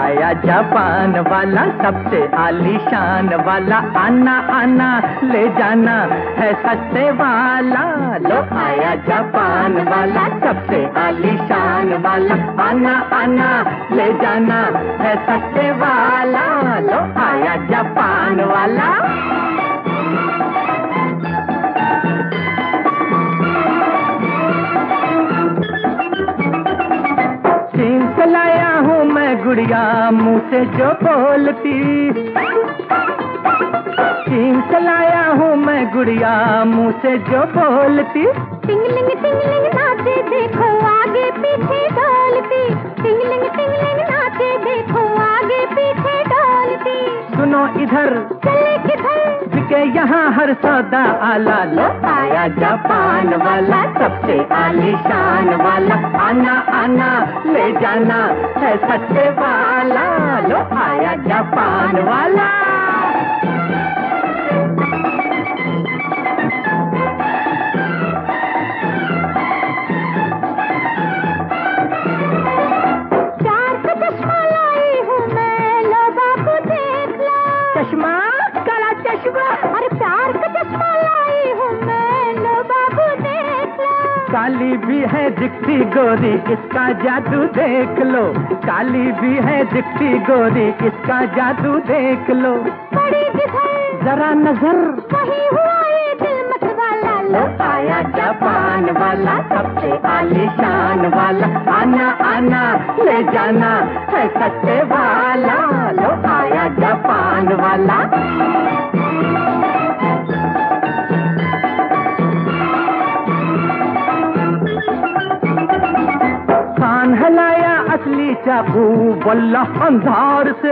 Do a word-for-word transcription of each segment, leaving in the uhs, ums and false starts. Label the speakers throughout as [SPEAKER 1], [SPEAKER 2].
[SPEAKER 1] आया जापान वाला, सबसे आलीशान वाला। आना आना ले जाना है सस्ते वाला। लो आया जापान वाला, सबसे आलीशान वाला। आना आना ले जाना है सस्ते वाला। लो आया जापान वाला। चीन से लाया हूँ मैं गुड़िया, मुँह से जो बोलती। चीन से लाया हूँ मैं गुड़िया, मुँह से जो बोलती।
[SPEAKER 2] टिंगलिंग टिंगलिंग नाचे देखो आगे पीछे डोलती। टिंगलिंग टिंगलिंग नाचे देखो आगे पीछे डोलती।
[SPEAKER 1] सुनो इधर
[SPEAKER 2] चले किधर,
[SPEAKER 1] बिके यहाँ हर सौदा आला। लो आया जापान वाला, सबसे आलीशान वाला। आना आना ले जाना है सस्ते वाला। लो आया जापान वाला।
[SPEAKER 2] चार का चश्मा लाई हूँ मैं, लो बाबू देख लो।
[SPEAKER 1] चश्मा, काला चश्मा।
[SPEAKER 2] अरे प्यार का चश्मा लाई हूँ मैं, लो बाबू देख लो।
[SPEAKER 1] काली भी है दिखती गोरी, इसका जादू देख लो। काली भी है दिखती गोरी, इसका जादू देख लो।
[SPEAKER 2] बड़ी जिधर
[SPEAKER 1] जरा नजर,
[SPEAKER 2] वही हुआ ये दिल मत वाला।
[SPEAKER 1] लो आया जापान वाला, सबसे आलीशान वाला। आना आना ले जाना है सस्ते वाला। लो आया जापान वाला। कान हलाया असली चाकू वल्लाह अंधार से।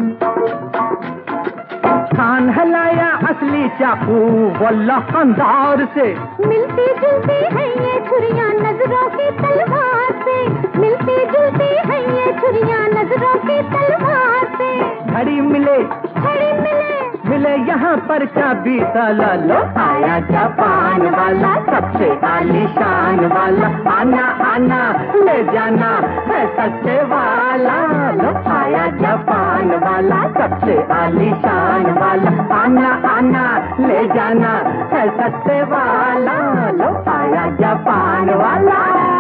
[SPEAKER 1] कान हलाया असली चाकू वल्लाह अंधार से।
[SPEAKER 2] मिलती जुलती है ये छुरियां नजरों की तलवार से। मिलती जुलती है ये छुरियां नजरों की तलवार से।
[SPEAKER 1] घड़ी मिले
[SPEAKER 2] घड़ी मिले
[SPEAKER 1] मिले यहाँ पर चाबी ताला। लो आया जापान वाला, सबसे आलीशान वाला। आना आना ले जाना है सस्ते वाला। लो आया जापान वाला, सबसे आलीशान वाला। आना आना ले जाना है सस्ते वाला। लो आया जापान वाला।